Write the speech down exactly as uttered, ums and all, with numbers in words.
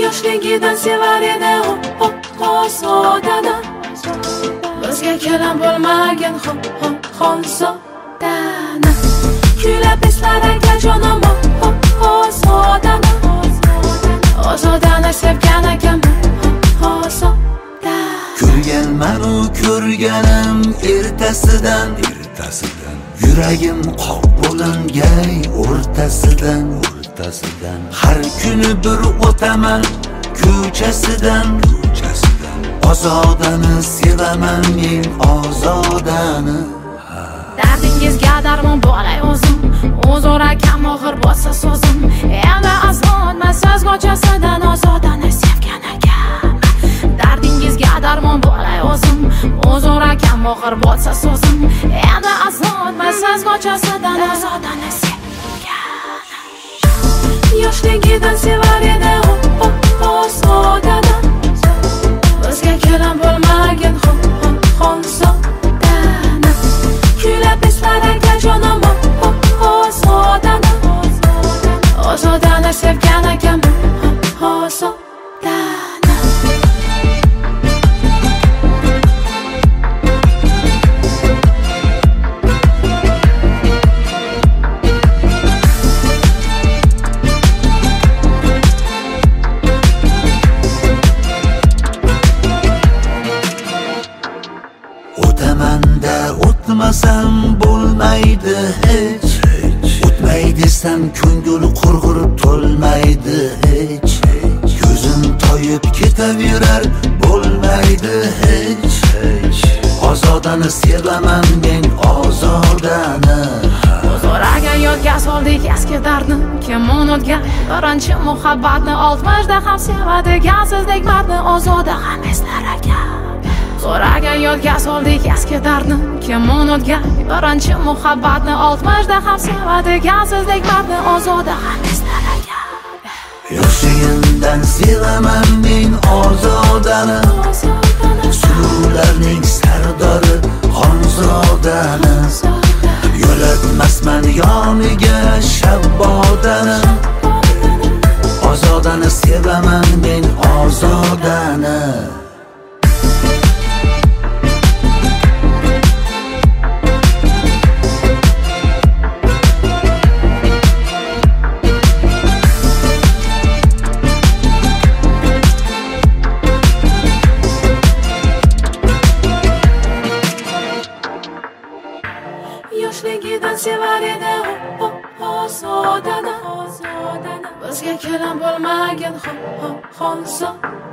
yoshligidan sevar edi ozodani. Bizga kelam bo'lmagan xonzodani. Kuylab eslar aka jonim ozodani. Ozodani sevgan akam ozodani. Ko'rganman u ko'rganim ertasidan ertasidan yuragim qoq bo'lingay o'rtasidan o'rtasidan har kuni bir o'taman ko'chasidan ko'chasidan ozodani sevaman men ozodani. Dardingizga darmon bo'lay o'zim, o'zor akam oxir bo'lsa so'zim. Endi azonman so'z go'chasidan ozodani sevgan akam. Dardingizga darmon bo'lay o'zim, o'zor akam oxir bo'lsa so'zim. Endi azonman so'z go'chasidan ozodani sevgan. Yoshligidan sevar edi ozodani. Bizga kelam bo'lmagan xonzodani. Kuylab eslar aka jonim ozodani. Ozodani sevgan akam ozodani. O'tamanda o'tmasam bo'lmaydi hech. O'tmay desam ko'ngil qurg'urib to'lmaydi hech. Ko'zim toyib ketaverar bo'lmaydi hech. Ozodani sevaman men ozodani. O'zoraga yodga soldik eski dardni, kim unutgan birinchi muhabbatni. Oltmishda ham sevadigan sizdek mardni ozoda ham eslar aka. Zo'raga yodga soldik eski dardni, kim unutgan birinchi muhabbatni. Oltmishda ham sevadigan sizdek mardni ozoda ham eslar aka. Yoshligimdan sevaman men ozodani. Suvlarning sardori xonzodani. Yo'latmasman yoniga shabbodani. Ozodani sevaman men ozodani. Yoshligidan sevar edi ozodani. Bizga kelam bo'lmagan xonzodani.